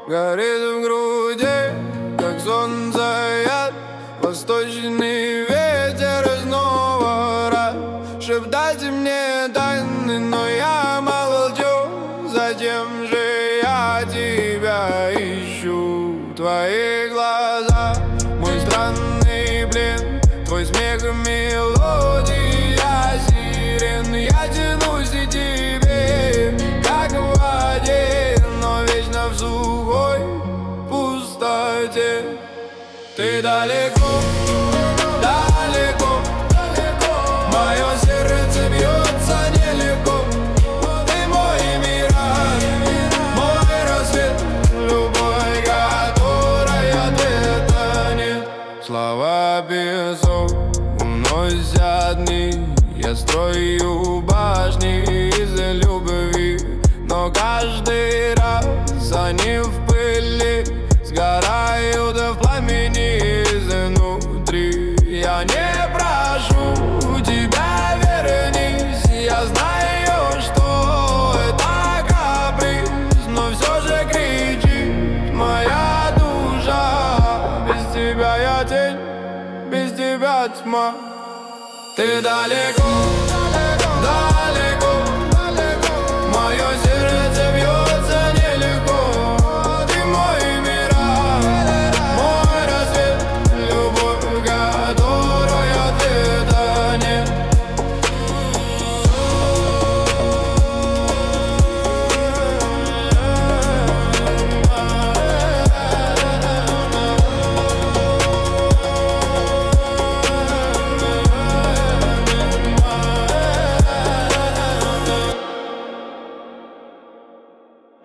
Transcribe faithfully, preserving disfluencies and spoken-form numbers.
горит в груди, как солнце яд. Восточный ветер снова рад шептать мне тайны, но я молчу. Зачем же я тебя ищу? Твои глаза, мой странный плен, твой смех и мелодия сирен. Я тянусь и тебе, как в воде, но вечно в сухой пустоте. Ты далеко, далеко, далеко, мое сердце бьется нелегко. Ты мой мираж, мой рассвет, любовь, которой ответа нет. Слова песок уносят дни, я строю башни из любви, но каждый раз они в пыли сгорают в пламени изнутри. Я не прошу тебя, вернись, я знаю, что это каприз, но все же кричит моя душа. Без тебя я тень, без тебя тьма. Ты далеко,